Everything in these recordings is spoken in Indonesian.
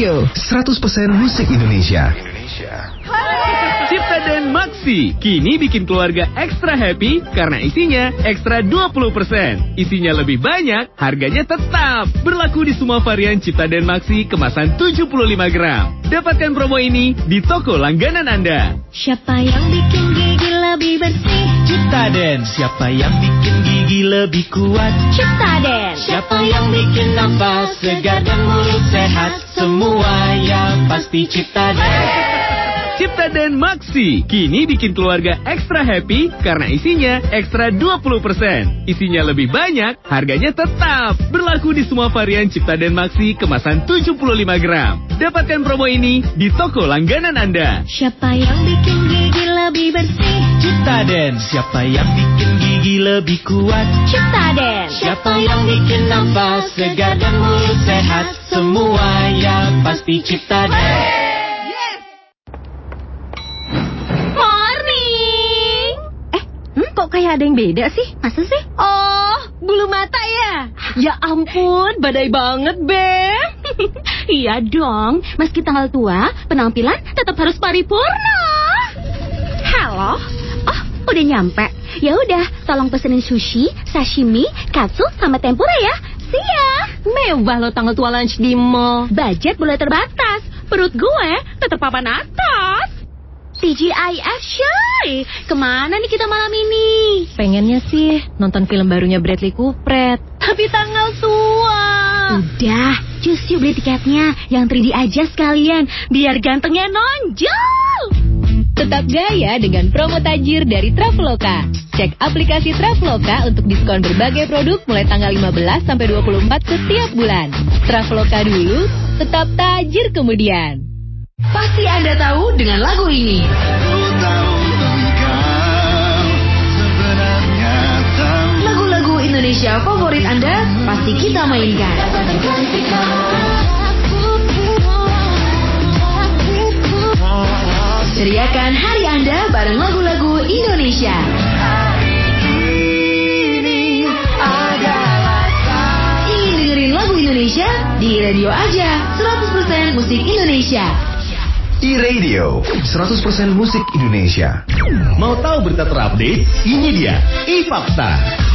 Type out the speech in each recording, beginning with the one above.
E-Radio, 100% musik Indonesia. Ciptaden Maxi kini bikin keluarga ekstra happy karena isinya ekstra 20%. Isinya lebih banyak, harganya tetap. Berlaku di semua varian Ciptaden Maxi kemasan 75 gram. Dapatkan promo ini di toko langganan Anda. Siapa yang bikin gigi lebih bersih? Ciptaden. Siapa yang bikin gigi lebih kuat? Ciptaden. Siapa yang bikin nafas segar dan mulut sehat? Semua yang pasti Ciptaden. Ciptaden Maxi kini bikin keluarga ekstra happy karena isinya ekstra 20%. Isinya lebih banyak, harganya tetap. Berlaku di semua varian Ciptaden Maxi kemasan 75 gram. Dapatkan promo ini di toko langganan Anda. Siapa yang bikin gigi lebih bersih? Ciptaden. Siapa yang bikin gigi lebih kuat? Ciptaden. Siapa yang bikin nafas segar dan mulut sehat? Semua yang pasti Ciptaden. Kok kayak ada yang beda sih? Masa sih? Oh, bulu mata ya? Ya ampun, badai banget, Beb. Iya dong, meski tanggal tua, penampilan tetap harus paripurna. Halo? Oh, udah nyampe. Ya udah, tolong pesenin sushi, sashimi, katsu, sama tempura ya. Siap. Mewah lo tanggal tua lunch di mall. Budget boleh terbatas. Perut gue tetap papan atas. TGIF Shy, kemana nih kita malam ini? Pengennya sih nonton film barunya Bradley Cooper. Tapi tanggal tua. Udah, justru beli tiketnya yang 3D aja sekalian, biar gantengnya nonjol. Tetap gaya dengan promo tajir dari Traveloka. Cek aplikasi Traveloka untuk diskon berbagai produk mulai tanggal 15 sampai 24 setiap bulan. Traveloka dulu, tetap tajir kemudian. Pasti Anda tahu dengan lagu ini. Lagu-lagu Indonesia favorit Anda pasti kita mainkan. Ceriakan hari Anda bareng lagu-lagu Indonesia. Ingin dengerin lagu Indonesia? Di radio aja, 100% musik Indonesia. E-Radio, 100% musik Indonesia. Mau tahu berita terupdate? Ini dia, iFakta.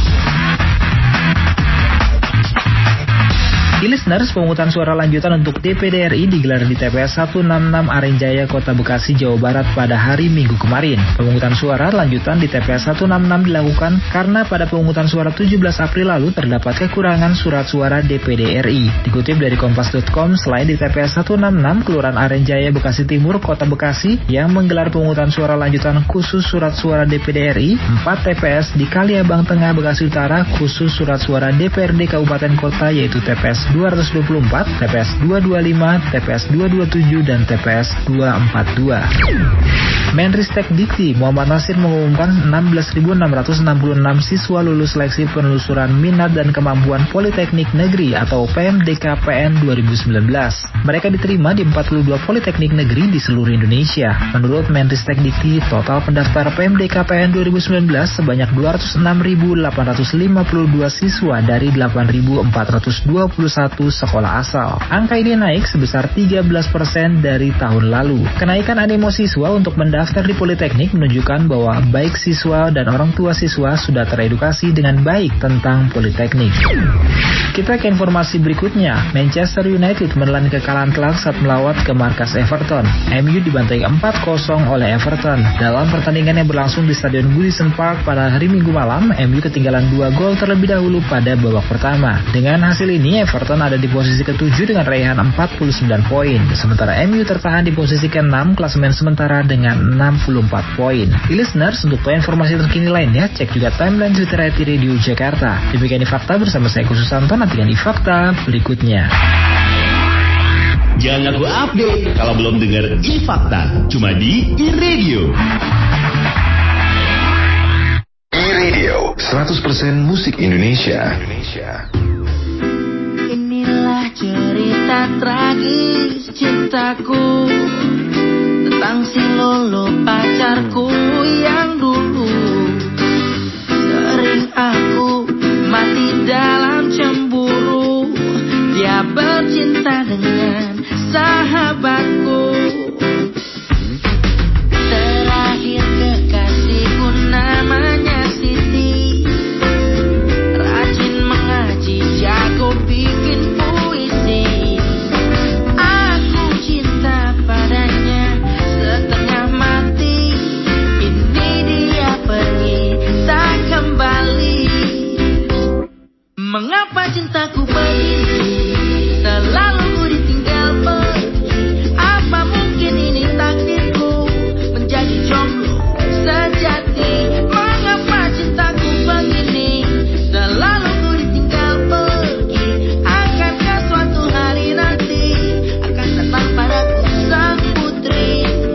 Listeners, pemungutan suara lanjutan untuk DPD RI digelar di TPS 166 Arenjaya, Kota Bekasi, Jawa Barat pada hari Minggu kemarin. Pemungutan suara lanjutan di TPS 166 dilakukan karena pada pemungutan suara 17 April lalu terdapat kekurangan surat suara DPD RI. Dikutip dari Kompas.com, selain di TPS 166 Kelurahan Arenjaya, Bekasi Timur, Kota Bekasi yang menggelar pemungutan suara lanjutan khusus surat suara DPD RI, 4 TPS di Kaliabang Tengah, Bekasi Utara khusus surat suara DPRD Kabupaten Kota yaitu TPS 224, TPS 225, TPS 227, dan TPS 242. Menristek Dikti Muhammad Nasir mengumumkan 16.666 siswa lulus seleksi penelusuran minat dan kemampuan Politeknik Negeri atau PMDKPN 2019. Mereka diterima di 42 Politeknik Negeri di seluruh Indonesia. Menurut Menristek Dikti, total pendaftar PMDKPN 2019 sebanyak 206.852 siswa dari 8.421 sekolah asal. Angka ini naik sebesar 13% dari tahun lalu. Kenaikan animo siswa untuk mendaftar di Politeknik menunjukkan bahwa baik siswa dan orang tua siswa sudah teredukasi dengan baik tentang Politeknik. Kita ke informasi berikutnya. Manchester United menelan kekalahan telak saat melawat ke markas Everton. MU dibantai 4-0 oleh Everton. Dalam pertandingan yang berlangsung di Stadion Goodison Park pada hari Minggu malam, MU ketinggalan 2 gol terlebih dahulu pada babak pertama. Dengan hasil ini, Everton ada di posisi ke-7 dengan raihan 49 poin. Sementara MU tertahan di posisi ke-6 klasemen sementara dengan 64 poin. Listeners, untuk informasi terkini lainnya, cek juga timeline Twitter @Radio Jakarta. Demikian Fakta bersama saya Khususanto, nantikan Fakta berikutnya. Jangan ngaku update kalau belum dengar iFakta. Cuma di e-Radio. E-Radio, 100% musik Indonesia. Inilah cerita tragis cintaku tentang si Lolo pacarku yang dulu sering aku mati dalam cemburu. Dia bercinta dengan sahabatku. Terakhir kekasihku namanya Siti, rajin mengaji, jago bikin puisi. Aku cinta padanya setengah mati. Ini dia pergi tak kembali. Mengapa cintaku begini, selalu ku ditinggal pergi. Apa mungkin ini takdirku menjadi jomblo sejati. Mengapa cintaku begini, selalu ku ditinggal pergi. Akankah suatu hari nanti akan datang padaku sang putri.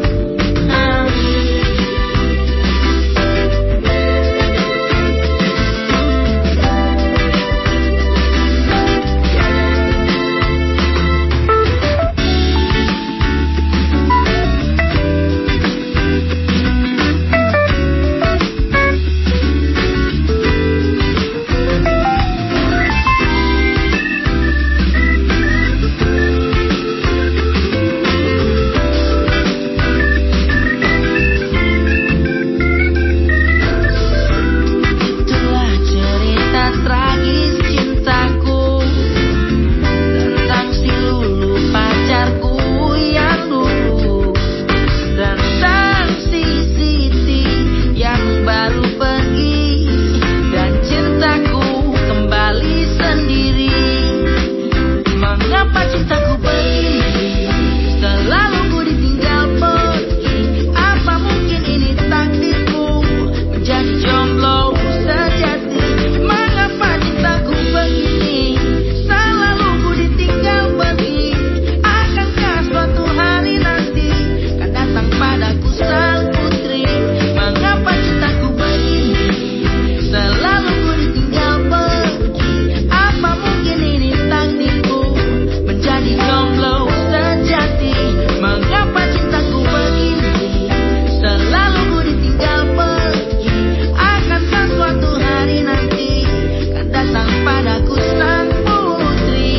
Itulah cerita tragis cintaku, tentang si Lulu pacarku yang dulu, tentang si Siti yang baru pergi, dan cintaku kembali sendiri. Mengapa cintaku begini, selalu ku ditinggal pergi. Apa mungkin ini takdirku menjadi jomblo sejati. Mengapa cintaku begini, selalu ku ditinggal pergi. Akankah suatu hari nanti akan datang padaku sang putri. Mengapa cintaku begini, selalu ku ditinggal pergi. Apa mungkin ini takdirku menjadi jomblo sejati. Mengapa cintaku begini, selalu ku ditinggal pergi. Akankah suatu hari nanti akan datang padaku sang putri.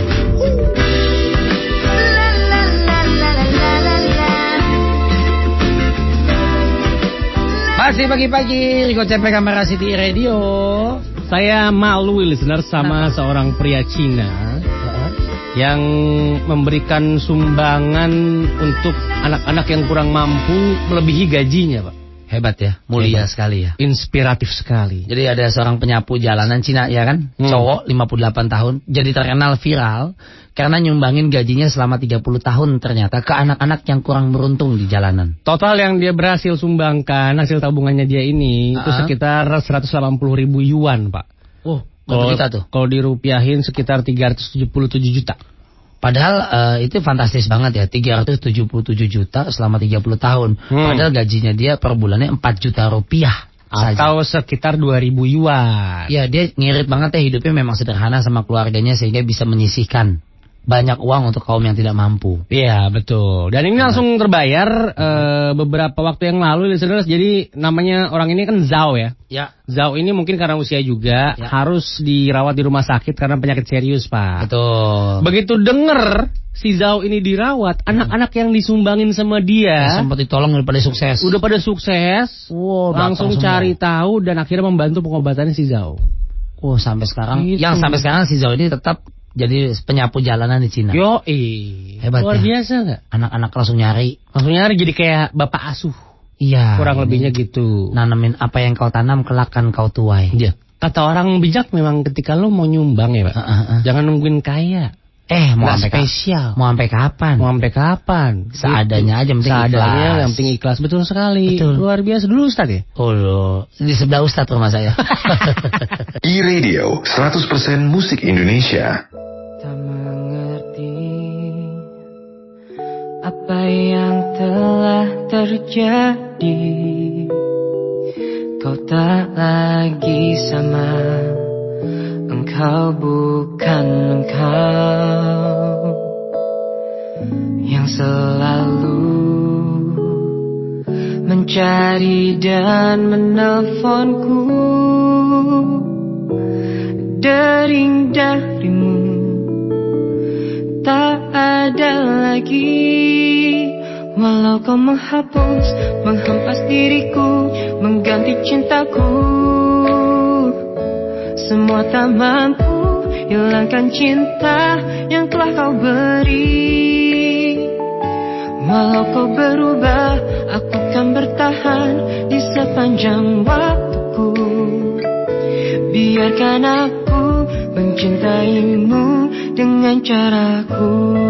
La la la la la la la la. Masih pagi-pagi, Riko CP Kamera City Radio. Saya malu listener sama seorang pria Cina yang memberikan sumbangan untuk anak-anak yang kurang mampu melebihi gajinya, Pak. Hebat ya, mulia Hebat. sekali ya. Inspiratif sekali. Jadi ada seorang penyapu jalanan Cina ya kan, cowok 58 tahun, jadi terkenal viral karena nyumbangin gajinya selama 30 tahun ternyata ke anak-anak yang kurang beruntung di jalanan. Total yang dia berhasil sumbangkan hasil tabungannya dia ini itu sekitar 180.000 yuan, Pak. Oh, berapa kita tuh? Kalau dirupiahin sekitar 377 juta. Padahal itu fantastis banget ya, 377 juta selama 30 tahun. Padahal gajinya dia per bulannya 4 juta rupiah. Atau sekitar 2.000 yuan. Ya, dia ngirit banget ya, hidupnya memang sederhana sama keluarganya sehingga bisa menyisihkan banyak uang untuk kaum yang tidak mampu. Iya, betul. Dan ini langsung terbayar beberapa waktu yang lalu, listeners. Jadi namanya orang ini kan Zhao ya. Ya. Zhao ini mungkin karena usia juga harus dirawat di rumah sakit karena penyakit serius, Pak. Betul. Begitu denger si Zhao ini dirawat, anak-anak yang disumbangin sama dia sempat ditolong udah pada sukses. Udah pada sukses. Wow, langsung cari tahu dan akhirnya membantu pengobatannya si Zhao. Oh, sampai sekarang. Gitu. Yang sampai sekarang si Zhao ini tetap jadi penyapu jalanan di Cina. Hebat luar ya. biasa nggak? Anak-anak langsung nyari jadi kayak bapak asuh. Iya. Kurang lebihnya gitu. Nanamin apa yang kau tanam kelak kan kau tuai. Iya. Kata orang bijak memang ketika lo mau nyumbang ya, Pak. Jangan nungguin kaya. Mau sampai spesial. Mau sampai kapan? Mau sampai kapan? Seadanya aja, penting seadanya, ikhlas. yang penting ikhlas. Betul sekali. Betul. Luar biasa. Dulu Ustaz ya? Oh loh. Di sebelah Ustaz rumah saya. E-Radio 100% musik Indonesia. Tak mengerti apa yang telah terjadi. Kau tak lagi sama. Engkau bukan engkau yang selalu mencari dan menelponku. Dering darimu tak ada ada lagi. Walau kau menghapus, menghempas diriku, mengganti cintaku, semua tak mampu hilangkan cinta yang telah kau beri. Walau kau berubah, aku kan bertahan di sepanjang waktuku. Biarkan aku mencintaimu dengan caraku.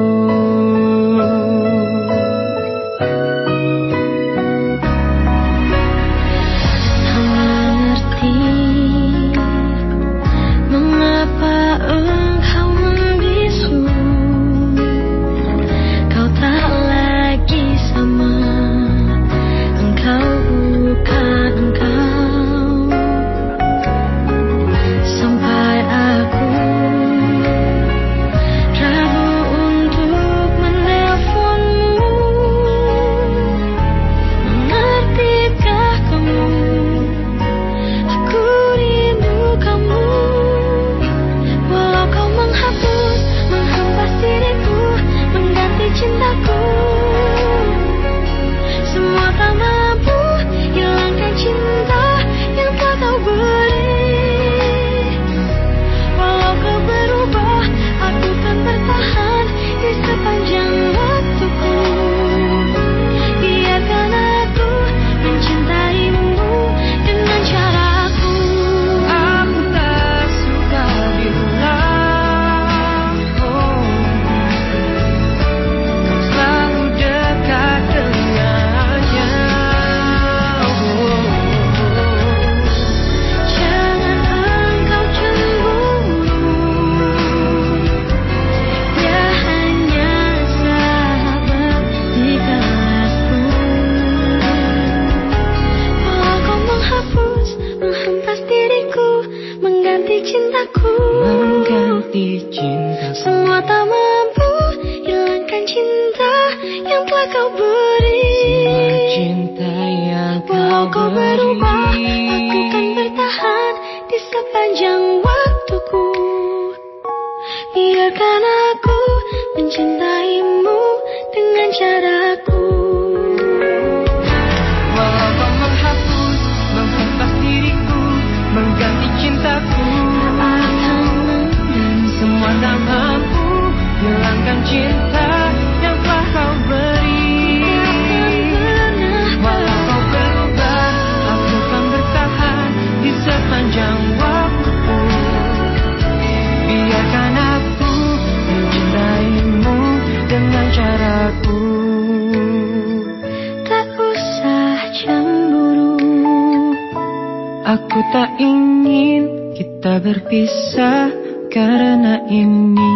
Aku tak ingin kita berpisah karena ini.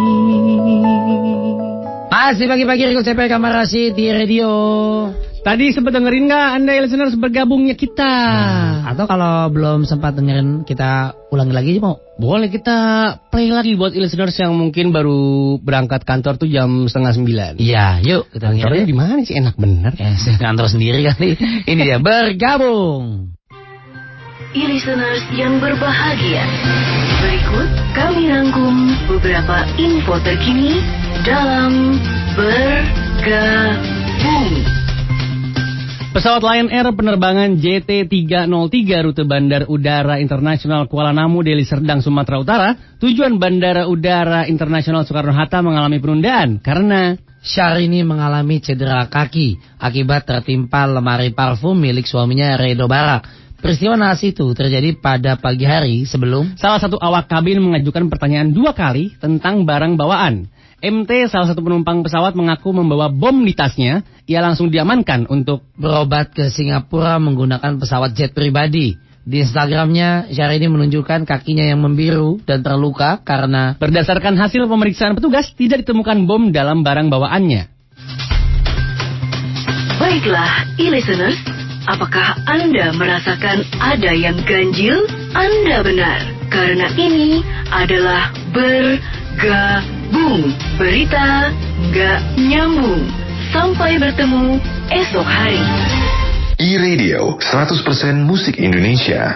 Masih pagi-pagi Riko CP Kamarasi di radio. Tadi sempat dengerin nggak Anda listeners bergabungnya kita? Atau kalau belum sempat dengerin, kita ulangi lagi mau? Boleh, kita play lagi buat listeners yang mungkin baru berangkat kantor tuh jam 8:30. Iya, yuk kita kantornya di mana sih? Enak bener. Kantor sendiri kali. Ini dia bergabung. Listeners yang berbahagia, berikut kami rangkum beberapa info terkini dalam Bergabung. Pesawat Lion Air penerbangan JT303 rute Bandar Udara Internasional Kuala Namu, Deli Serdang, Sumatera Utara, tujuan Bandara Udara Internasional Soekarno-Hatta mengalami penundaan karena Syahrini mengalami cedera kaki akibat tertimpa lemari parfum milik suaminya Redo Barak. Peristiwa naas itu terjadi pada pagi hari sebelum salah satu awak kabin mengajukan pertanyaan 2 kali tentang barang bawaan. MT, salah satu penumpang pesawat, mengaku membawa bom di tasnya. Ia langsung diamankan untuk berobat ke Singapura menggunakan pesawat jet pribadi. Di Instagramnya, Syahrini menunjukkan kakinya yang membiru dan terluka karena berdasarkan hasil pemeriksaan petugas tidak ditemukan bom dalam barang bawaannya. Baiklah, listeners, apakah Anda merasakan ada yang ganjil? Anda benar, karena ini adalah Bergabung. Berita nggak nyambung. Sampai bertemu esok hari. E-Radio 100% musik Indonesia.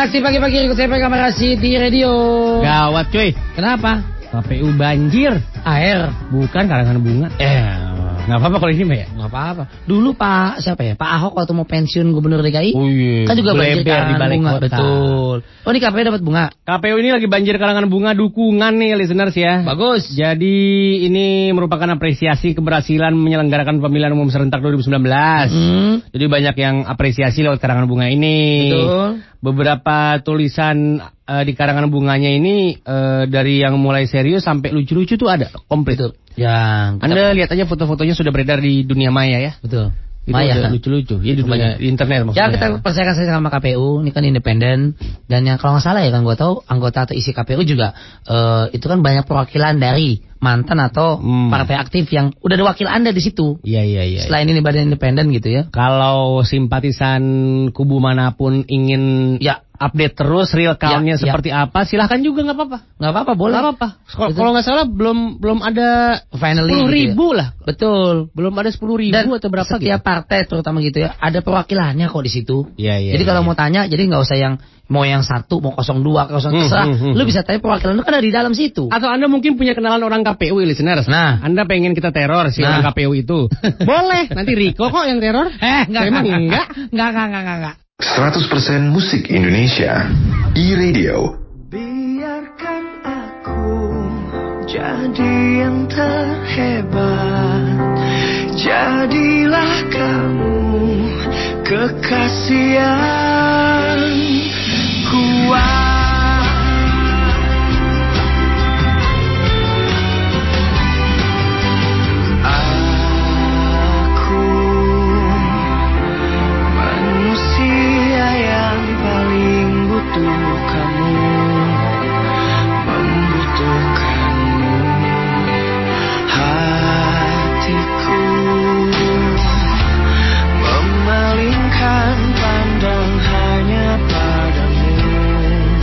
Masih pagi-pagi ikut saya pegang Rashid di radio. Gawat cuy. Kenapa? KPU banjir. Air. Bukan karangan bunga. Nggak apa-apa kalau ini mah ya. Nggak apa-apa. Dulu Pak siapa ya? Pak Ahok waktu mau pensiun gubernur DKI. Oh iya. Kan juga banjir Bleber di karangan balai bunga. kota. Betul. Oh ini KPU dapat bunga. KPU ini lagi banjir karangan bunga dukungan nih listeners ya. Bagus. Jadi ini merupakan apresiasi keberhasilan menyelenggarakan pemilihan umum serentak 2019. Jadi banyak yang apresiasi lewat karangan bunga ini. Betul. Beberapa tulisan di karangan bunganya ini dari yang mulai serius sampai lucu-lucu tuh ada komplit. Betul. Yang Anda lihat aja foto-fotonya sudah beredar di dunia maya ya. Betul. Itu Maya ada lucu-lucu. Ya di dunia di internet Ya maksudnya. kita percayakan saja sama KPU. Ini kan independen. Dan yang kalau nggak salah ya kan gue tahu anggota atau isi KPU juga itu kan banyak perwakilan dari mantan atau partai aktif yang udah ada wakil Anda di situ. Iya. Selain ini badan independen gitu ya. Kalau simpatisan kubu manapun ingin update terus real count-nya seperti apa, silahkan juga nggak apa-apa. Nggak apa-apa, boleh. Nggak apa-apa. Kalau nggak salah belum ada finally 10.000 gitu ya. lah. Betul. Belum ada 10.000 atau berapa gitu. Setiap partai terutama gitu ya, ada perwakilannya kok di situ. Iya. Jadi kalau mau tanya, jadi nggak usah yang mau yang 1, mau 02, terserah. Lu bisa tanya perwakilan lu kan ada di dalam situ. Atau Anda mungkin punya kenalan orang KPU listeners. Nah, Anda pengen kita teror si orang KPU itu. Boleh. Nanti Riko kok yang teror. Enggak. 100% musik Indonesia. E-Radio. Biarkan aku jadi yang terhebat. Jadilah kamu kekasih yang kuat. Aku manusia yang paling butuh kamu, membutuhkanmu. Hatiku memalingkan pandang hanya padamu.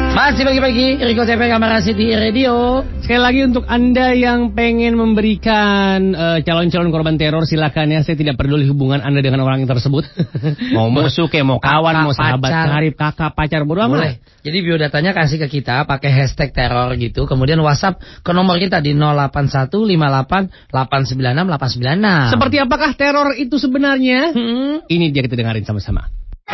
Masih pagi-pagi, Riko CP Kamar City Radio. Sekali lagi untuk Anda yang pengen memberikan calon-calon korban teror, silakan ya. Saya tidak peduli hubungan Anda dengan orang yang tersebut. Mau musuh kayak mau kawan, mau sahabat karib, kakak, pacar, bodo amat. Jadi biodatanya kasih ke kita pakai hashtag teror gitu. Kemudian WhatsApp ke nomor kita di 08158896896. Seperti apakah teror itu sebenarnya? Ini dia kita dengarin sama-sama.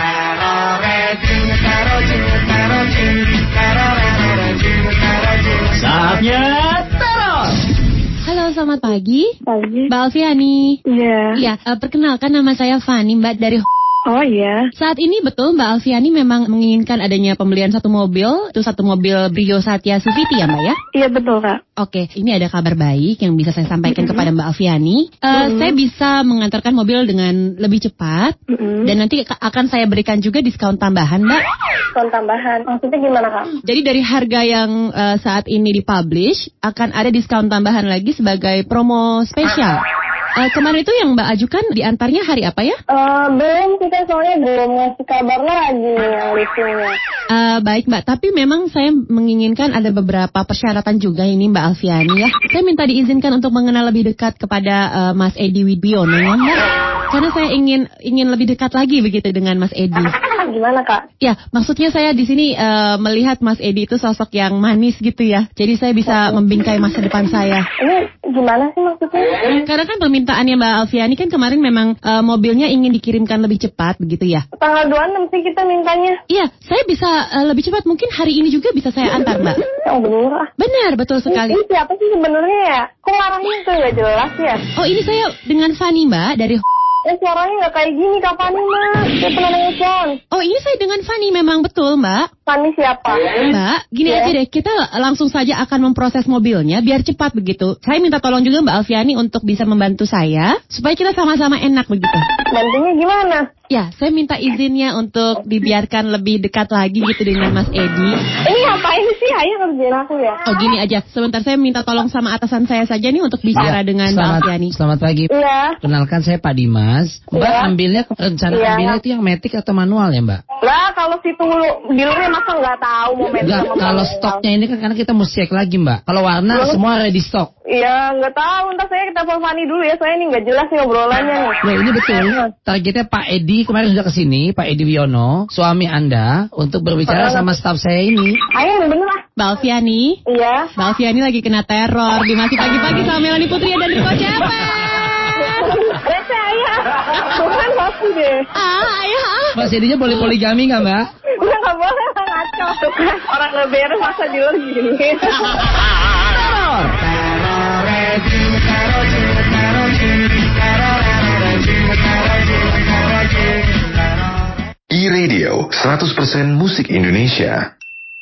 Saatnya teror. Halo, selamat pagi. Pagi. Mbak Alfiani. Iya. Iya, perkenalkan nama saya Fani, Mbak dari. Oh iya. Saat ini betul Mbak Alfiani memang menginginkan adanya pembelian satu mobil, itu satu mobil Brio Satya Suviti ya Mbak ya? Iya betul Kak. Oke, ini ada kabar baik yang bisa saya sampaikan kepada Mbak Alfiani. Saya bisa mengantarkan mobil dengan lebih cepat dan nanti akan saya berikan juga diskon tambahan Mbak. Diskon tambahan, maksudnya gimana Kak? Jadi dari harga yang saat ini dipublish akan ada diskon tambahan lagi sebagai promo spesial. Kemarin itu yang Mbak ajukan diantarnya hari apa ya? Belum, kita soalnya belum ngasih kabar lagi yang listingnya. Baik Mbak, tapi memang saya menginginkan ada beberapa persyaratan juga ini Mbak Alfiani ya. Saya minta diizinkan untuk mengenal lebih dekat kepada Mas Edi Widbiono ya Mbak. Karena saya ingin lebih dekat lagi begitu dengan Mas Edi. Gimana Kak? Ya, maksudnya saya di sini melihat Mas Edi itu sosok yang manis gitu ya. Jadi saya bisa membingkai masa depan saya. Ini gimana sih maksudnya? Karena kan permintaannya Mbak Alfiani kan kemarin memang mobilnya ingin dikirimkan lebih cepat begitu ya. Tanggal 26 sih kita mintanya. Iya, saya bisa lebih cepat. Mungkin hari ini juga bisa saya antar Mbak. Oh bener ah. Benar, betul sekali. Ini siapa sih sebenarnya ya? Kok larangnya tuh gak jelas ya? Oh ini saya dengan Fani Mbak dari. Suaranya gak kayak gini Kak Fani Mbak. Saya pernah nelfon. Oh ini saya dengan Fani memang betul Mbak. Fani siapa? Mbak, gini aja deh, kita langsung saja akan memproses mobilnya biar cepat begitu. Saya minta tolong juga Mbak Alfiani untuk bisa membantu saya supaya kita sama-sama enak begitu. Bantunya gimana? Ya, saya minta izinnya untuk dibiarkan lebih dekat lagi gitu dengan Mas Edi. Ini ngapain sih? Ayo ngerjain aku ya. Oh gini aja, sebentar saya minta tolong sama atasan saya saja nih untuk bicara dengan Mbak Alfiani. Selamat pagi. Iya. Kenalkan saya Pak Dimas. Mbak ambilnya rencana ambilnya itu yang matic atau manual ya Mbak? Lah kalau situ dealernya masa nggak tahu mau matic sama manual. Kalau stoknya ini kan karena kita mesti cek lagi Mbak. Kalau warna semua ready stock. Iya nggak tahu. Ntar saya telepon Fani dulu ya. Soalnya ini nggak jelas nih obrolannya nih. Loh ini betul. Targetnya Pak Edi kemarin sudah kesini, Pak Edi Wiono, suami Anda, untuk berbicara sama staf saya ini. Ayo bener lah. Mbak Alfiani. Iya. Mbak Alfiani lagi kena teror di masih pagi-pagi sama Melanie Putri dan Riko CP. Rese ayah. Bukan pasti deh. Ayah. Mas Edinya boleh poligami nggak Mbak? Udah nggak boleh lah ngaco. Orang ngeberes masa dealer gini. Teror. E-Radio 100% musik Indonesia.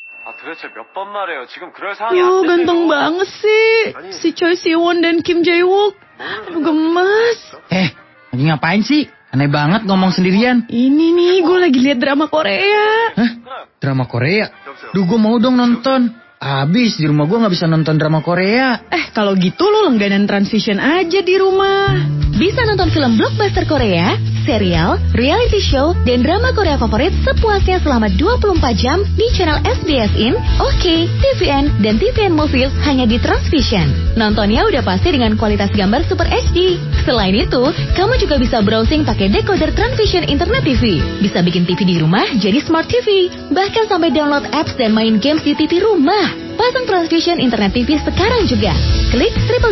Yo, ganteng banget sih. Si Choi Siwon dan Kim Jae-wook. Aduh, gemes. Lagi ngapain sih? Aneh banget ngomong sendirian. Ini nih, gue lagi lihat drama Korea. Hah? Drama Korea? Duh, gue mau dong nonton. Habis di rumah gue gak bisa nonton drama Korea. Kalau gitu lo langganan Transvision aja di rumah. Bisa nonton film blockbuster Korea, serial, reality show, dan drama Korea favorit sepuasnya selama 24 jam di channel SBS In, OK, TVN, dan TVN Movies hanya di Transvision. Nontonnya udah pasti dengan kualitas gambar Super HD. Selain itu, kamu juga bisa browsing pakai decoder Transvision Internet TV. Bisa bikin TV di rumah jadi Smart TV. Bahkan sampai download apps dan main games di TV rumah. Pasang Transvision Internet TV sekarang juga. Klik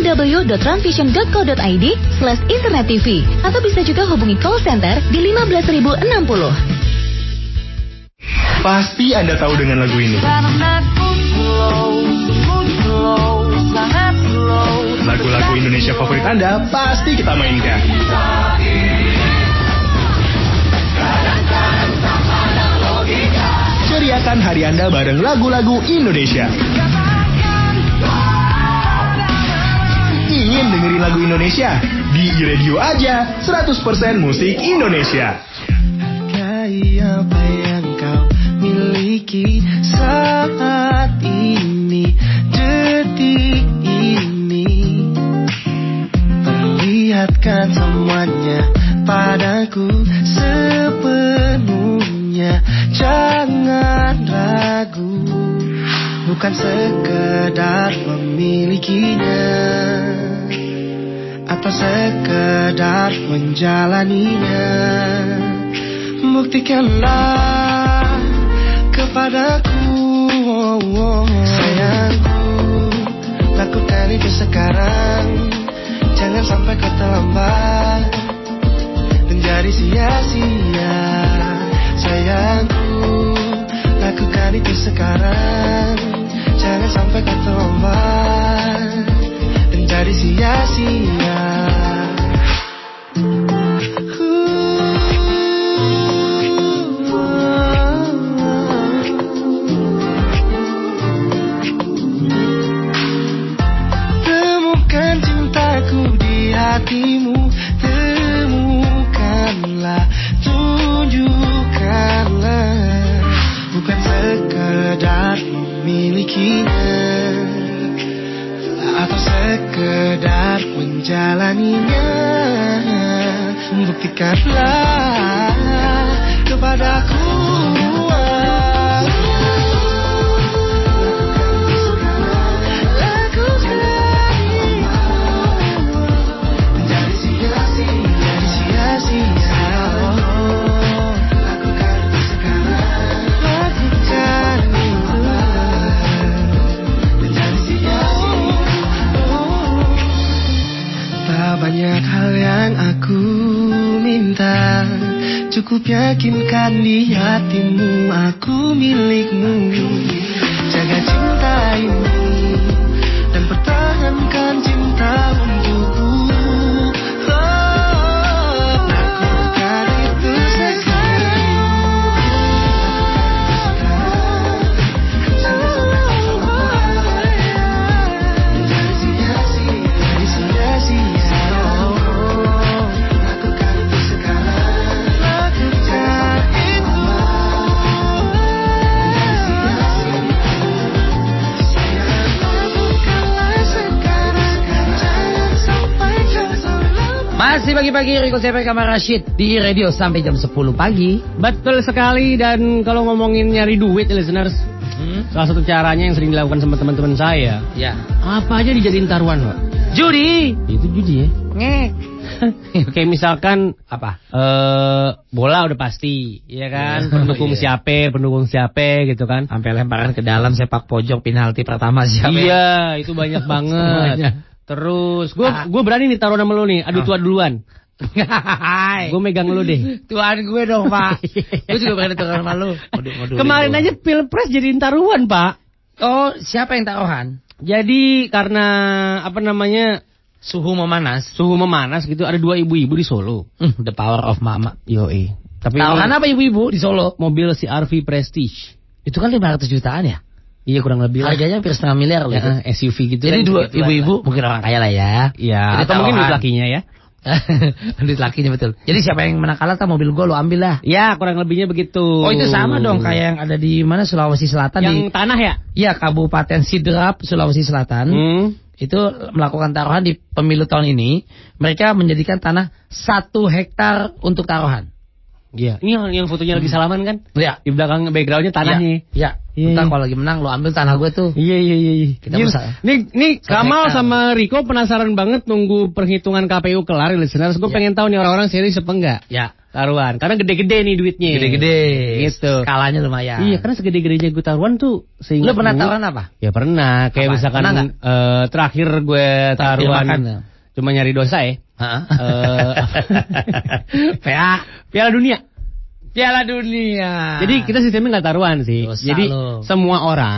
www.transvision.co.id/internet TV atau bisa juga hubungi call center di 15.060. Pasti Anda tahu dengan lagu ini. Lagu-lagu Indonesia favorit Anda pasti kita mainkan. Ceriakan hari Anda bareng lagu-lagu Indonesia. Ingin dengerin lagu Indonesia? Di radio aja, 100% musik Indonesia. Hargai apa yang kau miliki saat ini, detik ini. Perlihatkan semuanya padaku sepenuhnya, jangan ragu. bukan sekedar memilikinya atau sekedar menjalaninya. Buktikanlah kepadaku, sayangku, lakukan itu sekarang. Jangan sampai kau terlambat menjadi sia-sia. Sayangku, lakukan itu sekarang. Jangan sampai kau terlambat menjadi sia-sia. Temukan cintaku di hatimu, temukanlah, tunjukkanlah, bukan sekedar memilikinya atau sekedar menjalaninya. Buktikanlah kepadaku. Banyak hal yang aku minta, cukup yakinkan di hatimu aku milikmu. Jaga cinta ini dan pertahankan cinta untukku. Lakukan itu sekarang. Menjadi sia-sia. Masih pagi-pagi Riko CP Kamar Rashid di radio sampai jam 10 pagi. Betul sekali. Dan kalau ngomongin nyari duit listeners, salah satu caranya yang sering dilakukan sama teman-teman saya, ya, apa aja dijadiin taruhan, Pak? Judi. Itu judi ya. Ngek. Kayak misalkan apa? Bola udah pasti, ya kan? Pendukung siapa gitu kan? Sampai lemparan ke dalam, sepak pojok, penalti pertama siapa? Iya, itu banyak banget. Terus gue berani nih taruh nama lu nih. Aduh tua duluan. Gue megang lu deh. Tuan gue dong, Pak. Gue juga berani taruh nama lu. Kemarin aja Pilpres jadiin taruhan, Pak. Oh, siapa yang taruhan? Jadi karena apa namanya, suhu memanas gitu, ada 2 ibu-ibu di Solo. The power of mama. Yoi. Tapi taruhan apa ibu-ibu di Solo? Mobil CR-V Prestige. Itu kan 500 jutaan ya? Iya, kurang lebih. Harganya hampir setengah miliar loh. Ya, SUV gitu. Jadi kan, 2 ibu-ibu mungkin orang kaya lah ya. Iya. Atau mungkin duit lakinya ya. Duit lakinya betul. Jadi siapa yang menang kalah, mobil gue lo ambil lah. Ya, kurang lebihnya begitu. Oh, itu sama dong kayak yang ada di mana, Sulawesi Selatan. Yang tanah ya? Iya, Kabupaten Sidrap, Sulawesi Selatan. Itu melakukan taruhan di pemilu tahun ini. Mereka menjadikan tanah 1 hektar untuk taruhan. Iya. Ini yang fotonya lagi salaman kan? Iya. Di belakang backgroundnya tanahnya. Iya. Bentar kalau lagi menang lo ambil tanah gue tuh. Iya. Kita bisa. Nih Kamal sama Riko penasaran banget nunggu perhitungan KPU kelar, listeners. Gue pengen tahu nih orang-orang serius apa enggak? Ya. Taruhan. Karena gede-gede nih duitnya. Gede-gede. Gitu. Skalanya lumayan. Iya, karena segede-gedenya gue taruhan tuh. Lo pernah taruhan apa? Ya pernah. Kayak misalkan terakhir gue taruhan. Cuma nyari dosa ya. Piala Dunia. Jadi kita sistemnya nggak taruhan sih. Jadi semua orang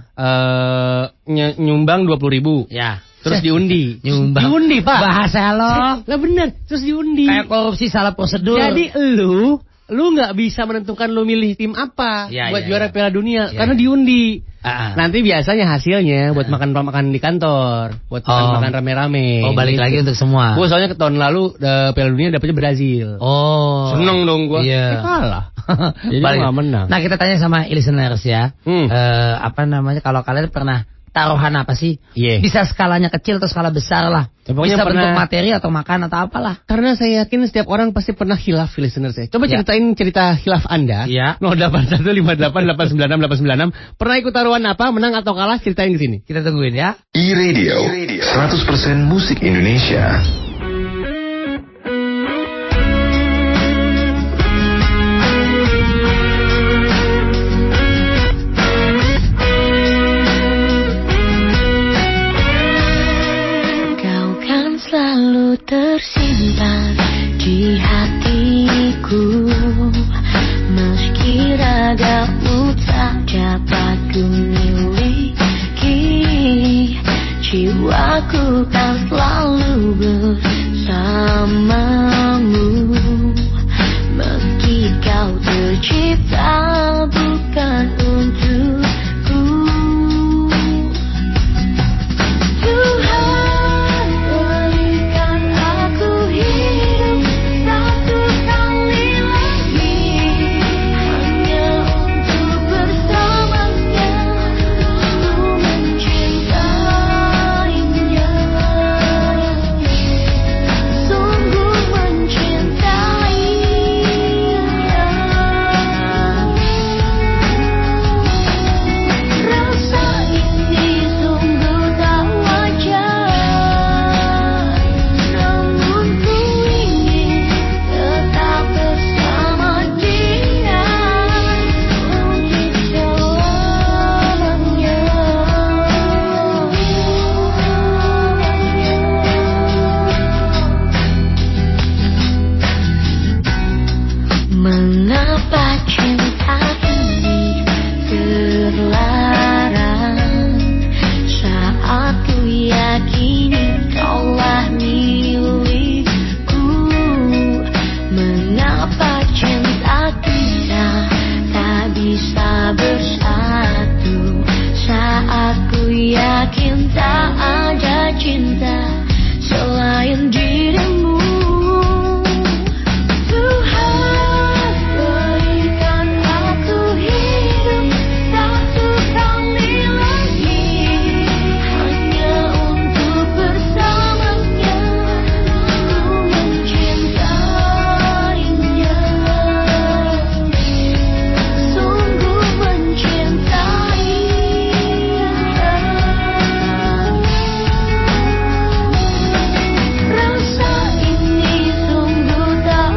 nyumbang 20.000. Ya. Terus diundi. Diundi, Pak. Bahasa lo. Lah bener. Terus diundi. Kayak korupsi, salah prosedur. Jadi lu nggak bisa menentukan lu milih tim apa buat juara Piala Dunia karena diundi. Nanti biasanya hasilnya buat makan di kantor, buat makan rame-rame. Oh, balik lagi untuk semua. Gue soalnya ke tahun lalu Piala Dunia dapetnya Brazil. Oh. Seneng dong gue. Iya. Kalah. Jadi gue gak menang. Nah, kita tanya sama listeners ya. Apa namanya, kalau kalian pernah taruhan apa sih? Iya. Bisa skalanya kecil atau skala besar lah. Pokoknya Bisa bentuk pernah- materi atau makan atau apalah. Karena saya yakin setiap orang pasti pernah hilaf, listener saya. Coba Ya. ceritain cerita hilaf Anda. Ya. 0815889696. Pernah ikut taruhan apa, menang atau kalah, ceritain ke sini. Kita tungguin ya. E-Radio 100% musik Indonesia. Kau kan selalu tersimpan di hatiku, meski ragamu tak dapat ku miliki. Jiwaku kan selalu bersamamu, meski kau tercipta bukan untukku. Tuhan berikan aku hidup satu kali lagi, hanya untuk bersamanya. Ku mencintainya, sungguh mencintainya. Rasa ini sungguh tak wajar, namun ku ingin tetap bersama dia untuk selamanya. Mengapa cinta ini terlarang saat ku yakini kaulah milikku? Mengapa cinta kita tak bisa bersatu saat ku yakin tak ada cinta selain dirimu? Tuhan berikan aku hidup satu kali lagi, hanya untuk bersamanya. Ku mencintainya, sungguh mencintainya. Rasa ini sungguh tak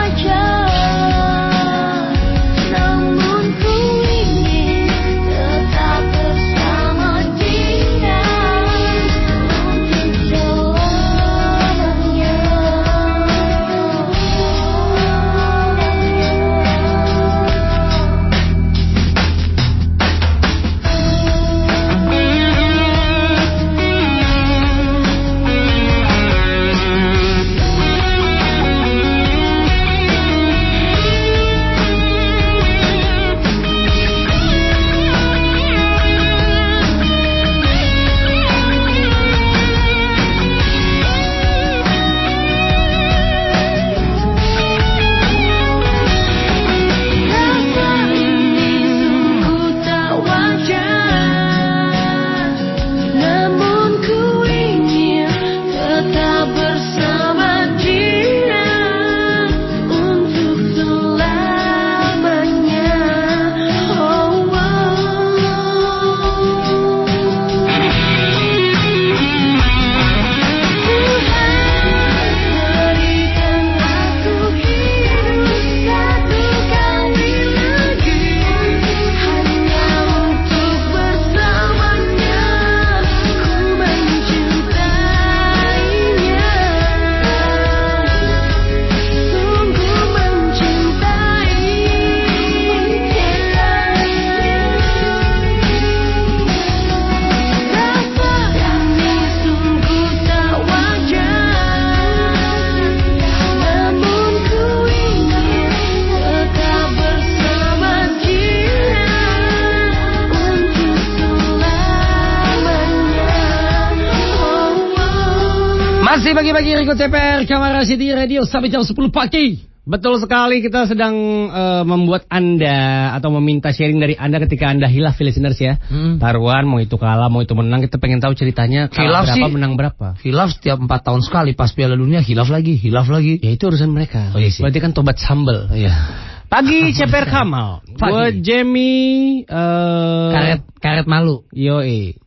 wajar, namun ku ingin tetap bersama dia untuk selamanya. Rasa ini sungguh tak wajar, namun ku ingin tetap bersama dia untuk selamanya. Oh, Tuhan berikan aku hidup satu kali lagi, hanya untuk bersamanya. Ku mencintainya, sungguh mencintainya. Rasa ini sungguh tak wajar, namun ku ingin tetap bersama dia untuk selamanya. Masih bagi-bagi Riko CPR Kamara City Radio sampai jam 10 pagi. Betul sekali, kita sedang membuat Anda atau meminta sharing dari Anda ketika Anda hilaf, listeners ya. Taruhan, mau itu kalah, mau itu menang, kita pengen tahu ceritanya. Kalah berapa, menang berapa. Hilaf setiap 4 tahun sekali, pas Piala Dunia hilaf lagi. Ya itu urusan mereka. Oh, iya sih. Berarti kan tobat sambel. Iya. Pagi Ceper Kamal. Gue Jamie karet malu. Yoi.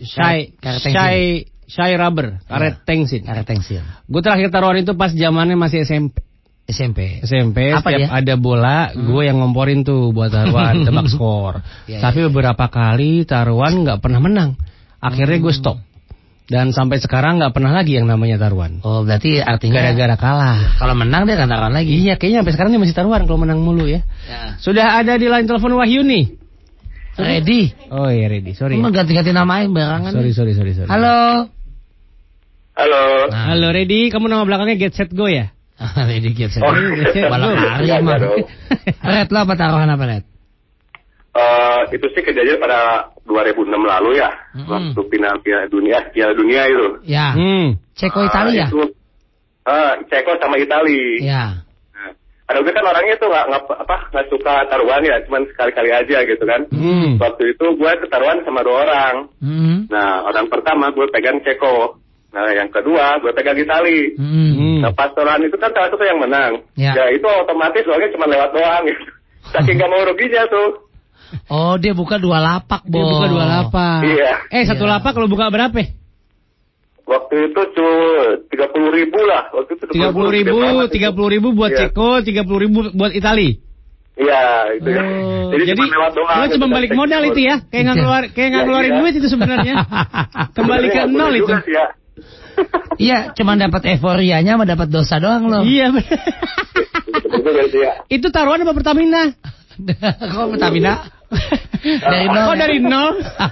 Shy rubber, karet tengsin. Gue terakhir taruhan itu pas zamannya masih SMP. Apa Setiap ada bola, gue yang ngomporin tuh buat taruhan, tebak skor. Tapi beberapa kali taruhan nggak pernah menang. Akhirnya gue stop. Dan sampai sekarang nggak pernah lagi yang namanya taruhan. Oh, berarti artinya gara-gara kalah. Kalau menang dia akan taruhan lagi. Iya, kayaknya sampai sekarang dia masih taruhan kalau menang mulu ya. Sudah ada di line telepon Wahyu nih. Ready. Oh iya, ready. Sorry. Mau ganti-ganti namain barangan. Sorry. Halo. Halo, ready. Kamu nama belakangnya Get Set Go ya? Ready Get Set Go. Balap lari mah. Red, lo apa taruhan apa, Red? Itu sih kejadian pada 2006 lalu ya. Waktu final Piala Dunia itu. Ya. Ceko Italia. Itu Ceko sama Itali. Ya. Ada gue kan orangnya tuh nggak suka taruhan ya, cuman sekali-kali aja gitu kan. Waktu itu gue ketaruhan sama 2 orang. Nah, orang pertama gue pegang Ceko. Nah, yang kedua gue pegang Itali. Nah, pas taruhan itu kan salah satu yang menang. Ya itu otomatis soalnya cuma lewat doang gitu. Saking gak mau ruginya tuh. Oh, dia buka 2 lapak, Bo. Dia buka 2 lapak. Iya. 1 lapak kalau buka berapa? Waktu itu tuh 30.000 lah. Waktu itu 30.000 buat Ceko, 30.000 buat Itali. Iya, itu. Jadi cuma lewat doang. Lu cuma balik modal itu ya, kayak nggak ngeluarin duit itu sebenarnya. Kembali ke nol itu. Iya, cuma dapat euforianya, sama dapat dosa doang loh. Iya benar. Itu taruhan apa Pertamina? Kok Pertamina? Dari nol. Kok dari nol?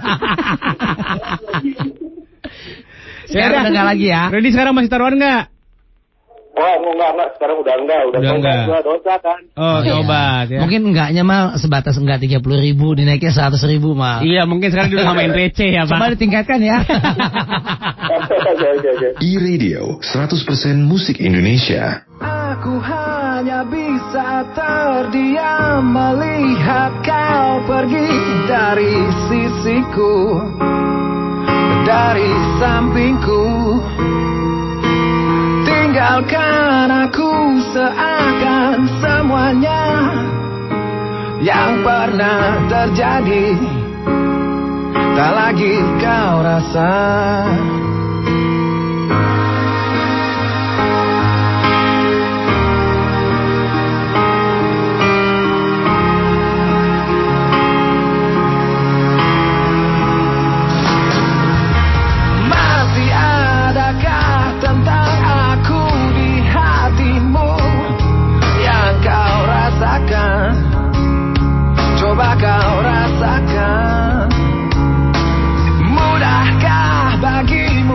Sekarang udah nggak lagi ya? Ready sekarang masih taruhan nggak? Oh, enggak. Sekarang udah enggak. Udah enggak. Dosa kan. Oh, obat ya. Mungkin enggaknya mal sebatas enggak 30.000, dinaikin 100.000 mal. Iya, mungkin sekarang dia udah main receh ya, Pak. Coba ditingkatkan ya. E-Radio 100% musik Indonesia. Aku hanya bisa terdiam melihat kau pergi dari sisiku, dari sampingku. Tinggalkan aku seakan semuanya yang pernah terjadi tak lagi kau rasa. Masih adakah tentang aku di hatimu yang kau rasakan? Coba kau rasakan. Mudahkah bagimu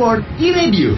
Report iRadio.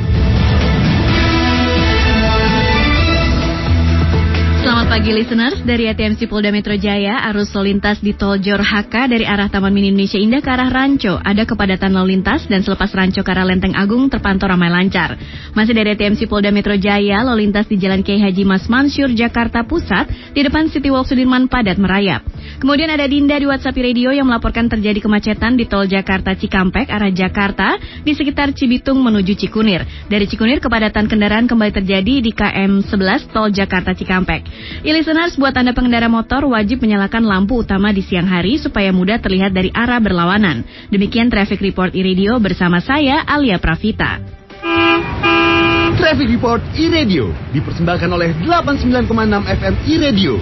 Selamat pagi listeners, dari ATMC Polda Metro Jaya, arus lalu lintas di Tol Jor HK dari arah Taman Mini Indonesia Indah ke arah Ranco. Ada kepadatan lalu lintas dan selepas Ranco ke arah Lenteng Agung terpantau ramai lancar. Masih dari ATMC Polda Metro Jaya, lalu lintas di Jalan Kiai Haji Mas Mansur, Jakarta Pusat, di depan City Walk Sudirman padat merayap. Kemudian ada Dinda di WhatsApp Radio yang melaporkan terjadi kemacetan di Tol Jakarta Cikampek arah Jakarta di sekitar Cibitung menuju Cikunir. Dari Cikunir kepadatan kendaraan kembali terjadi di KM 11 Tol Jakarta Cikampek. Listeners, buat Anda pengendara motor wajib menyalakan lampu utama di siang hari supaya mudah terlihat dari arah berlawanan. Demikian Traffic Report iRadio bersama saya Alia Pravita. Traffic Report iRadio dipersembahkan oleh 89,6 FM iRadio.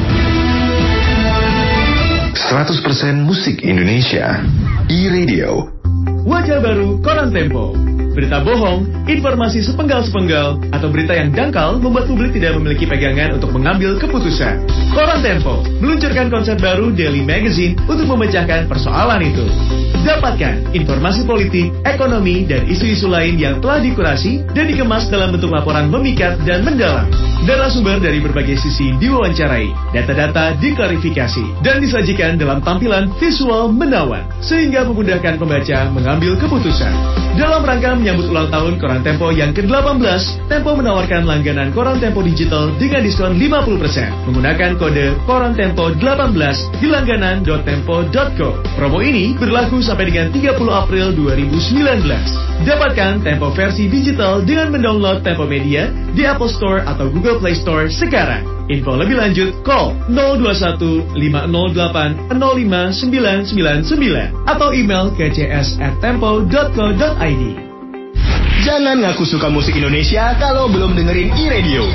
100% musik Indonesia. iRadio. Wajah baru Koran Tempo. Berita bohong, informasi sepenggal-sepenggal, atau berita yang dangkal membuat publik tidak memiliki pegangan untuk mengambil keputusan. Koran Tempo meluncurkan konsep baru Daily Magazine untuk memecahkan persoalan itu. Dapatkan informasi politik, ekonomi, dan isu-isu lain yang telah dikurasi dan dikemas dalam bentuk laporan memikat dan mendalam. Narasumber dari berbagai sisi diwawancarai, data-data diklarifikasi, dan disajikan dalam tampilan visual menawan, sehingga memudahkan pembaca mengambil keputusan. Dalam rangka menyambut ulang tahun Koran Tempo yang ke-18, Tempo menawarkan langganan Koran Tempo digital dengan diskon 50% menggunakan kode Koran Tempo 18 di langganan.tempo.co. Promo ini berlaku sampai dengan 30 April 2019. Dapatkan Tempo versi digital dengan mendownload Tempo Media di Apple Store atau Google Play Store sekarang. Info lebih lanjut call 021 508 05999 atau email ke cs@tempo.co.id. Jangan ngaku suka musik Indonesia kalau belum dengerin iRadio.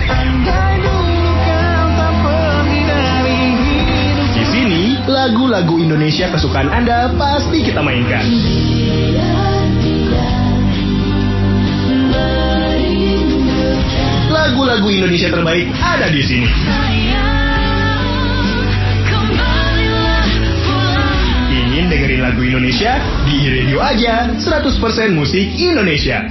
Di sini lagu-lagu Indonesia kesukaan Anda pasti kita mainkan. Lagu-lagu Indonesia terbaik ada di sini. Ingin dengerin lagu Indonesia? Di iRadio aja, 100% musik Indonesia.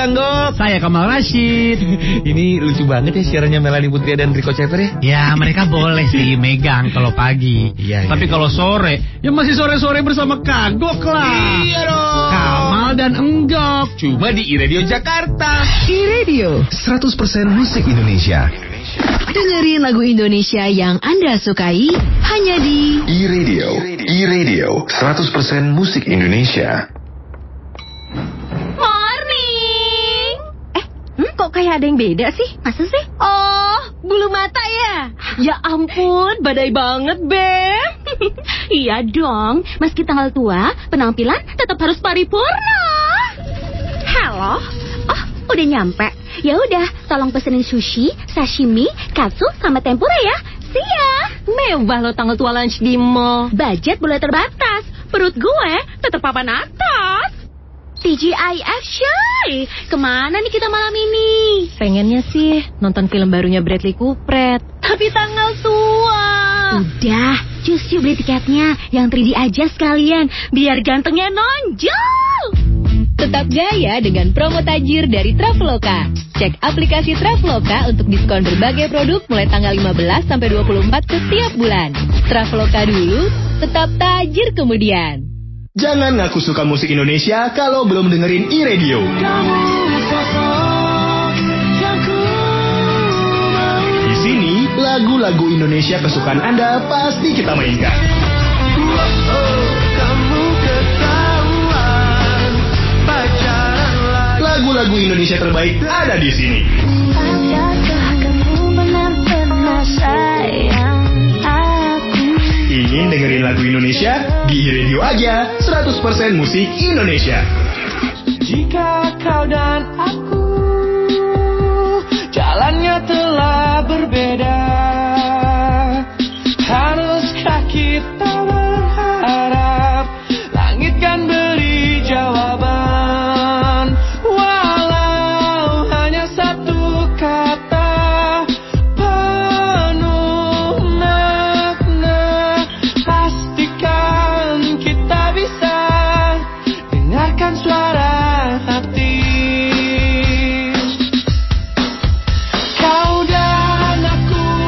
Anggok. Saya Kamal Rashid. Ini lucu banget ya siarannya Melanie Putri dan Rico Ceper ya. Ya mereka boleh sih megang kalau pagi. Iya. Tapi kalau sore, ya masih sore-sore bersama Kagok lah. Iya dong. Kamal dan Enggok. Cuma di iRadio Jakarta. iRadio 100% musik Indonesia. Dengerin lagu Indonesia yang Anda sukai hanya di iRadio 100% musik Indonesia. Morning. Kok kayak ada yang beda sih? Masa sih? Oh, bulu mata ya? Ya ampun, badai banget, Beb. Iya dong, meski tanggal tua, penampilan tetap harus paripurna. Halo? Oh, udah nyampe. Ya udah, tolong pesenin sushi, sashimi, katsu, sama tempura ya. Siap. Mewah lo tanggal tua lunch di mall. Budget boleh terbatas. Perut gue tetap papan atas. TGIF Shy, kemana nih kita malam ini? Pengennya sih nonton film barunya Bradley Cooper. Tapi tanggal tua. Udah, justru beli tiketnya yang 3D aja sekalian, biar gantengnya nonjol. Tetap gaya dengan promo tajir dari Traveloka. Cek aplikasi Traveloka untuk diskon berbagai produk mulai tanggal 15 sampai 24 setiap bulan. Traveloka dulu, tetap tajir kemudian. Jangan ngaku suka musik Indonesia kalau belum dengerin iRadio. Di sini, lagu-lagu Indonesia kesukaan Anda pasti kita mainkan. Lagu-lagu Indonesia terbaik ada di sini. Ingin dengerin lagu Indonesia? Di iRadio aja, 100% musik Indonesia. Jika kau dan aku jalannya telah berbeda, haruskah kita berharap langit kan beri jawaban? Walau hanya satu kata penuh makna, pastikan kita bisa dengarkan suara hati. Kau dan aku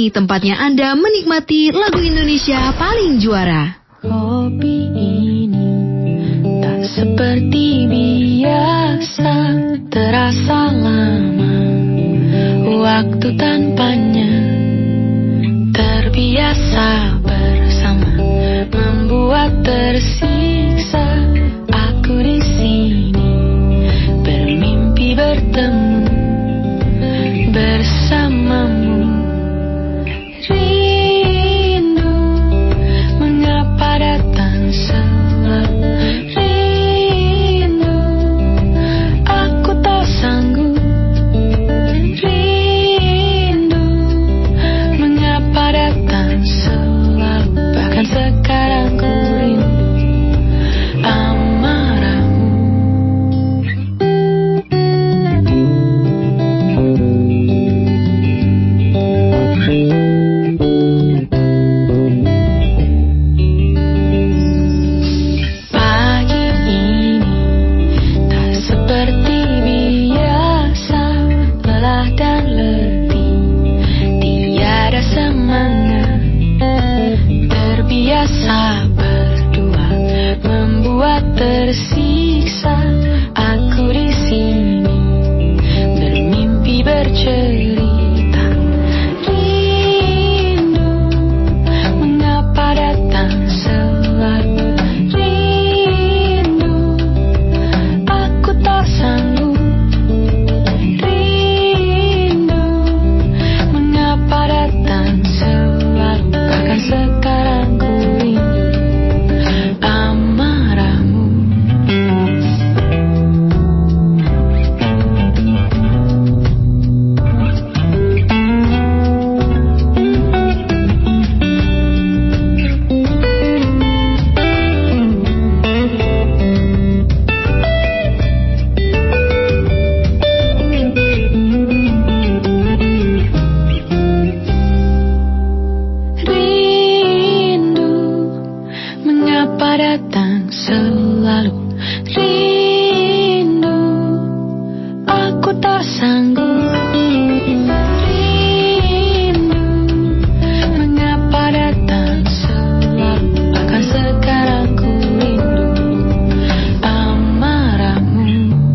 ini tempatnya Anda menikmati lagu Indonesia paling juara. Kopi ini tak seperti biasa, terasa lama waktu tanpanya. Terbiasa bersama, membuat tersiksa. Aku di sini bermimpi bertemu bersamamu. Rindu mengapa datang selalu. Rindu aku tak sanggup. Rindu mengapa datang selalu. Bahkan sekarang ku rindu amarahmu. Pagi ini tak seperti biasa, lelah dan letih, tiada semangat. Terbiasa berdua, membuat tersiksa. Aku di sini bermimpi bercerita. Rindu mengapa datang selalu. Rindu aku tak sanggup. Rindu mengapa datang selalu. Bahkan sekarang ku rindu amarahmu. Rindu mengapa datang selalu. Rindu aku tak sanggup. Rindu mengapa datang selalu. Bahkan sekarang ku rindu amarahmu.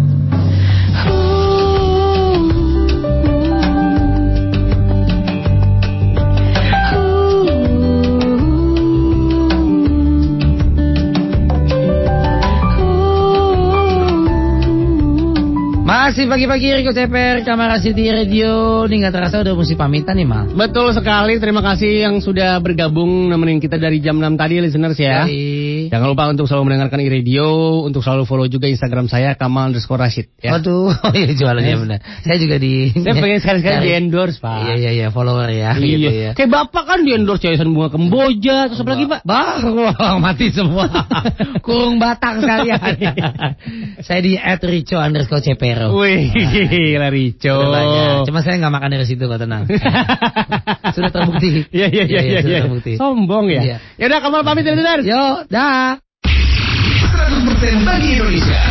Masih pagi-pagi Riko Ceper, Kamar City Radio. Ini gak terasa udah mesti pamitan nih, Mal. Betul sekali, terima kasih yang sudah bergabung nemenin kita dari jam 6 tadi, listeners ya. Jangan lupa untuk selalu mendengarkan iRadio, untuk selalu follow juga Instagram saya, Kamal_Rashid ya. Waduh, iya jualannya benar. Saya juga Saya pengen sekali-sekali di endorse, Pak. Iya, follower ya. Iya. Gitu ya. Kayak Bapak kan di endorse Yayasan Bunga Kemboja, terus apa lagi, Pak? Mati semua. Kurung batang sekalian. Saya di @rico_cepero. Wih, gila Rico. Sudah banyak. Cuma saya nggak makan dari situ, kok tenang. Sudah terbukti. Iya. Terbukti. Sombong ya. Iya. Ya udah, Kamal pamit ya, listeners. Yo, dah. 100% bagi Indonesia.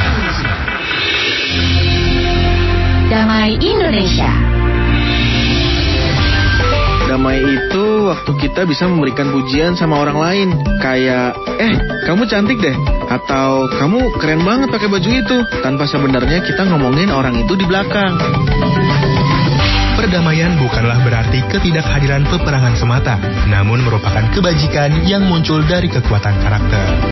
Damai Indonesia. Damai itu waktu kita bisa memberikan pujian sama orang lain. Kayak, kamu cantik deh. Atau, kamu keren banget pakai baju itu. Tanpa sebenarnya kita ngomongin orang itu di belakang. Perdamaian bukanlah berarti ketidakhadiran peperangan semata, namun merupakan kebajikan yang muncul dari kekuatan karakter.